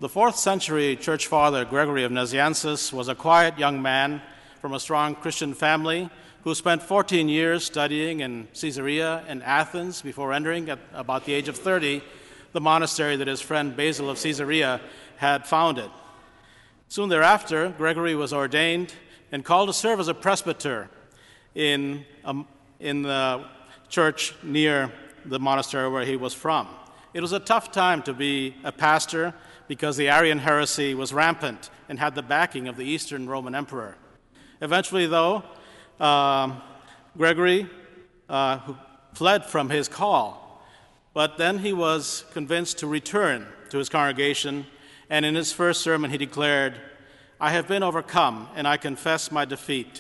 The 4th century church father Gregory of Nazianzus was a quiet young man from a strong Christian family who spent 14 years studying in Caesarea and Athens before entering, at about the age of 30, the monastery that his friend Basil of Caesarea had founded. Soon thereafter, Gregory was ordained and called to serve as a presbyter in the church near the monastery where he was from. It was a tough time to be a pastor because the Arian heresy was rampant and had the backing of the Eastern Roman Emperor. Eventually, though, Gregory fled from his call, but then he was convinced to return to his congregation, and in his first sermon he declared, "I have been overcome, and I confess my defeat."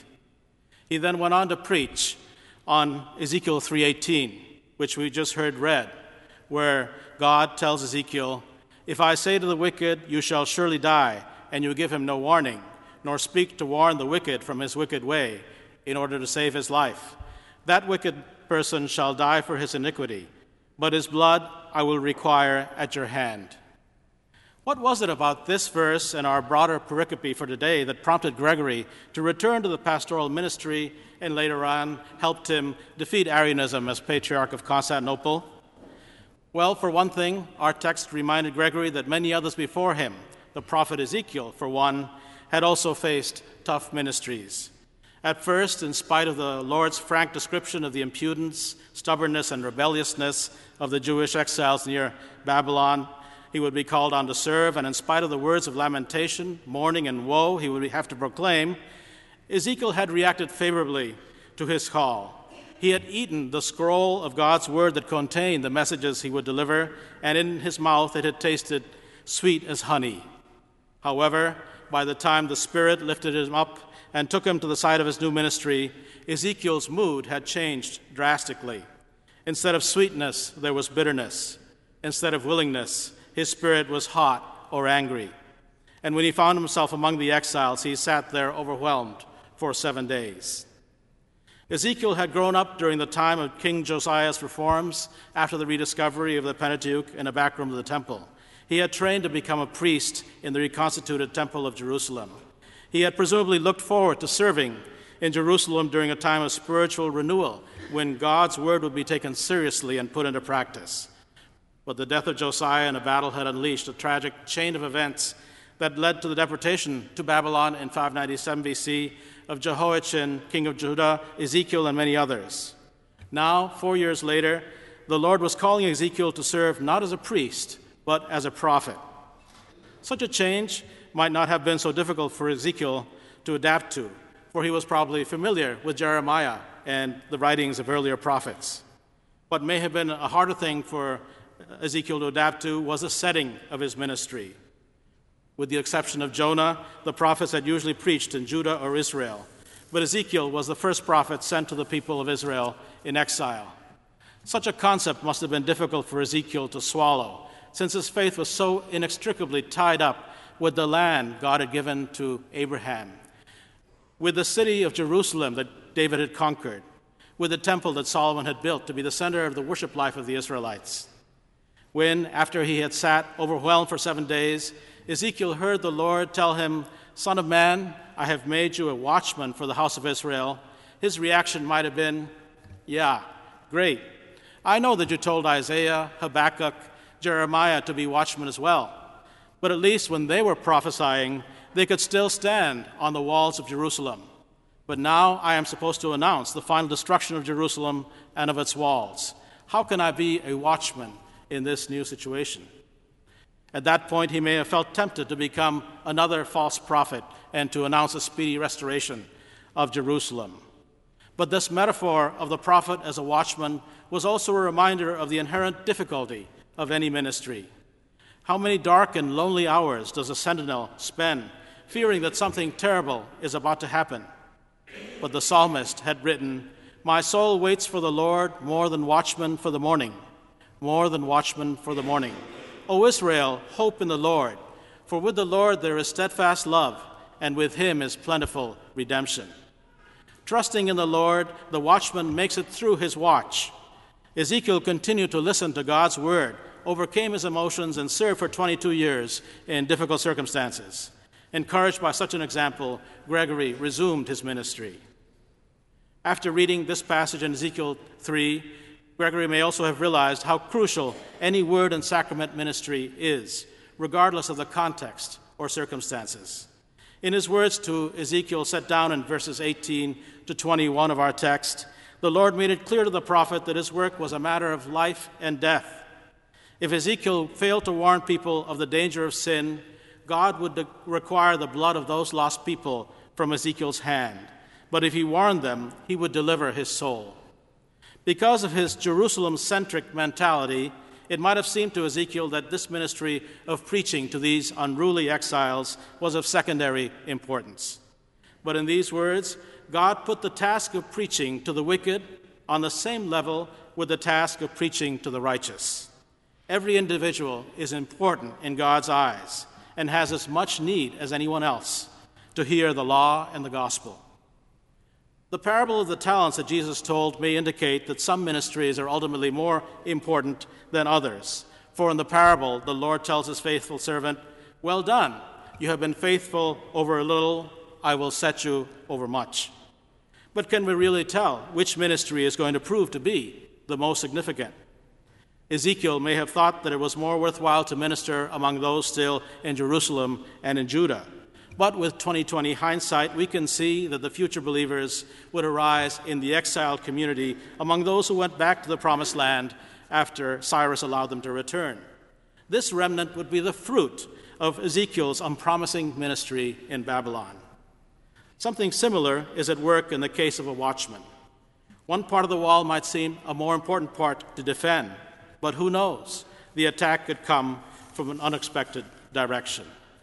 He then went on to preach on Ezekiel 3:18, which we just heard read, where God tells Ezekiel, "If I say to the wicked, 'You shall surely die,' and you give him no warning, nor speak to warn the wicked from his wicked way in order to save his life, that wicked person shall die for his iniquity, but his blood I will require at your hand." What was it about this verse and our broader pericope for today that prompted Gregory to return to the pastoral ministry and later on helped him defeat Arianism as Patriarch of Constantinople? Well, for one thing, our text reminded Gregory that many others before him, the prophet Ezekiel, for one, had also faced tough ministries. At first, in spite of the Lord's frank description of the impudence, stubbornness, and rebelliousness of the Jewish exiles near Babylon, he would be called on to serve, and in spite of the words of lamentation, mourning, and woe he would have to proclaim, Ezekiel had reacted favorably to his call. He had eaten the scroll of God's word that contained the messages he would deliver, and in his mouth it had tasted sweet as honey. However, by the time the Spirit lifted him up and took him to the side of his new ministry, Ezekiel's mood had changed drastically. Instead of sweetness, there was bitterness. Instead of willingness, his spirit was hot or angry. And when he found himself among the exiles, he sat there overwhelmed for 7 days. Ezekiel had grown up during the time of King Josiah's reforms after the rediscovery of the Pentateuch in a back room of the temple. He had trained to become a priest in the reconstituted Temple of Jerusalem. He had presumably looked forward to serving in Jerusalem during a time of spiritual renewal when God's word would be taken seriously and put into practice. But the death of Josiah in a battle had unleashed a tragic chain of events that led to the deportation to Babylon in 597 BC of Jehoiachin, king of Judah, Ezekiel, and many others. Now, 4 years later, the Lord was calling Ezekiel to serve not as a priest, but as a prophet. Such a change might not have been so difficult for Ezekiel to adapt to, for he was probably familiar with Jeremiah and the writings of earlier prophets. What may have been a harder thing for Ezekiel to adapt to was the setting of his ministry. With the exception of Jonah, the prophets had usually preached in Judah or Israel, but Ezekiel was the first prophet sent to the people of Israel in exile. Such a concept must have been difficult for Ezekiel to swallow, since his faith was so inextricably tied up with the land God had given to Abraham, with the city of Jerusalem that David had conquered, with the temple that Solomon had built to be the center of the worship life of the Israelites. When, after he had sat overwhelmed for 7 days, Ezekiel heard the Lord tell him, "Son of man, I have made you a watchman for the house of Israel," his reaction might have been, "Yeah, great. I know that you told Isaiah, Habakkuk, Jeremiah to be watchmen as well, but at least when they were prophesying, they could still stand on the walls of Jerusalem. But now I am supposed to announce the final destruction of Jerusalem and of its walls. How can I be a watchman in this new situation?" At that point, he may have felt tempted to become another false prophet and to announce a speedy restoration of Jerusalem. But this metaphor of the prophet as a watchman was also a reminder of the inherent difficulty of any ministry. How many dark and lonely hours does a sentinel spend fearing that something terrible is about to happen? But the psalmist had written, "My soul waits for the Lord more than watchmen for the morning, more than watchmen for the morning. O Israel, hope in the Lord, for with the Lord there is steadfast love, and with him is plentiful redemption." Trusting in the Lord, the watchman makes it through his watch. Ezekiel continued to listen to God's word overcame his emotions and served for 22 years in difficult circumstances. Encouraged by such an example, Gregory resumed his ministry. After reading this passage in Ezekiel 3, Gregory may also have realized how crucial any word and sacrament ministry is, regardless of the context or circumstances. In his words to Ezekiel, set down in verses 18 to 21 of our text, the Lord made it clear to the prophet that his work was a matter of life and death. If Ezekiel failed to warn people of the danger of sin, God would require the blood of those lost people from Ezekiel's hand. But if he warned them, he would deliver his soul. Because of his Jerusalem-centric mentality, it might have seemed to Ezekiel that this ministry of preaching to these unruly exiles was of secondary importance. But in these words, God put the task of preaching to the wicked on the same level with the task of preaching to the righteous. Every individual is important in God's eyes and has as much need as anyone else to hear the law and the gospel. The parable of the talents that Jesus told may indicate that some ministries are ultimately more important than others. For in the parable, the Lord tells his faithful servant, "Well done, you have been faithful over a little, I will set you over much." But can we really tell which ministry is going to prove to be the most significant? Ezekiel may have thought that it was more worthwhile to minister among those still in Jerusalem and in Judah. But with 2020 hindsight, we can see that the future believers would arise in the exiled community among those who went back to the Promised Land after Cyrus allowed them to return. This remnant would be the fruit of Ezekiel's unpromising ministry in Babylon. Something similar is at work in the case of a watchman. One part of the wall might seem a more important part to defend, but who knows? The attack could come from an unexpected direction.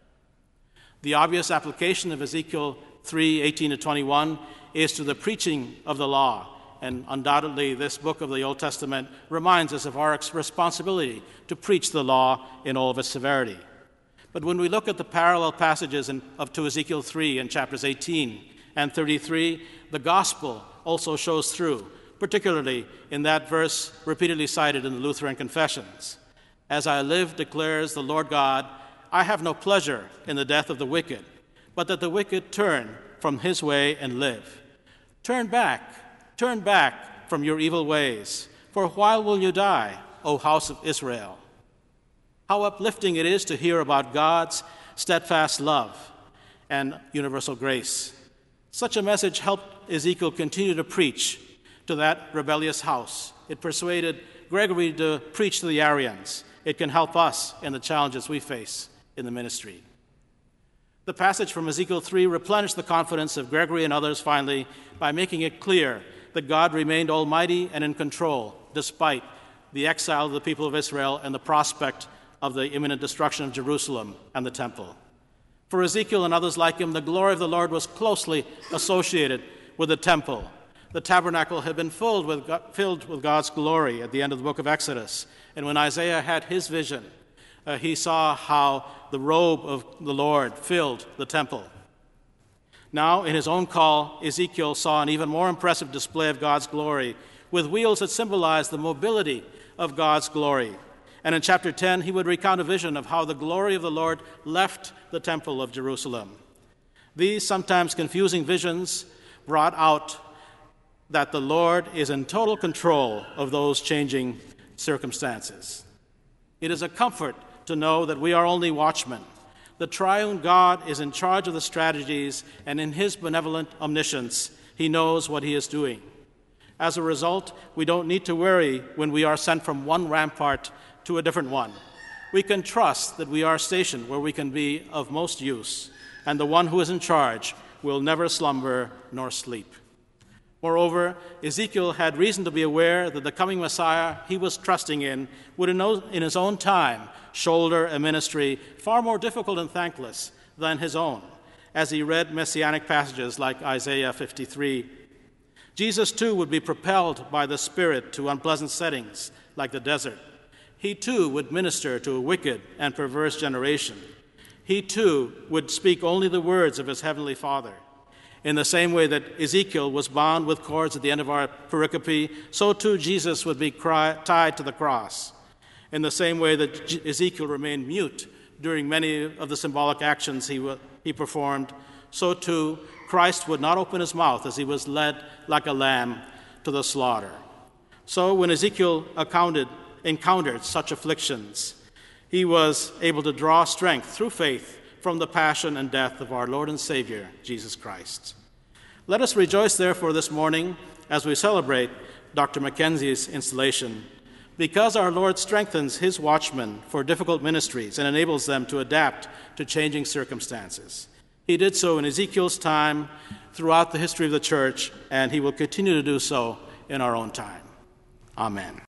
The obvious application of Ezekiel 3:18-21 is to the preaching of the law, and undoubtedly this book of the Old Testament reminds us of our responsibility to preach the law in all of its severity. But when we look at the parallel passages to Ezekiel 3 in chapters 18 and 33, the gospel also shows through, particularly in that verse repeatedly cited in the Lutheran Confessions. "As I live, declares the Lord God, I have no pleasure in the death of the wicked, but that the wicked turn from his way and live. Turn back from your evil ways. For a while will you die, O house of Israel?" How uplifting it is to hear about God's steadfast love and universal grace. Such a message helped Ezekiel continue to preach to that rebellious house. It persuaded Gregory to preach to the Arians. It can help us in the challenges we face in the ministry. The passage from Ezekiel 3 replenished the confidence of Gregory and others finally by making it clear that God remained almighty and in control despite the exile of the people of Israel and the prospect of the imminent destruction of Jerusalem and the temple. For Ezekiel and others like him, the glory of the Lord was closely associated with the temple. The tabernacle had been filled with God's glory at the end of the book of Exodus. And when Isaiah had his vision, he saw how the robe of the Lord filled the temple. Now, in his own call, Ezekiel saw an even more impressive display of God's glory with wheels that symbolized the mobility of God's glory. And in chapter 10, he would recount a vision of how the glory of the Lord left the temple of Jerusalem. These sometimes confusing visions brought out that the Lord is in total control of those changing circumstances. It is a comfort to know that we are only watchmen. The triune God is in charge of the strategies, and in his benevolent omniscience, he knows what he is doing. As a result, we don't need to worry when we are sent from one rampart to a different one. We can trust that we are stationed where we can be of most use, and the one who is in charge will never slumber nor sleep. Moreover, Ezekiel had reason to be aware that the coming Messiah he was trusting in would in his own time shoulder a ministry far more difficult and thankless than his own, as he read messianic passages like Isaiah 53. Jesus, too, would be propelled by the Spirit to unpleasant settings like the desert. He, too, would minister to a wicked and perverse generation. He, too, would speak only the words of his heavenly Father. In the same way that Ezekiel was bound with cords at the end of our pericope, so too Jesus would be tied to the cross. In the same way that Ezekiel remained mute during many of the symbolic actions he performed, so too Christ would not open his mouth as he was led like a lamb to the slaughter. So when Ezekiel encountered such afflictions, he was able to draw strength through faith from the passion and death of our Lord and Savior, Jesus Christ. Let us rejoice, therefore, this morning as we celebrate Dr. Mackenzie's installation, because our Lord strengthens his watchmen for difficult ministries and enables them to adapt to changing circumstances. He did so in Ezekiel's time, throughout the history of the church, and he will continue to do so in our own time. Amen.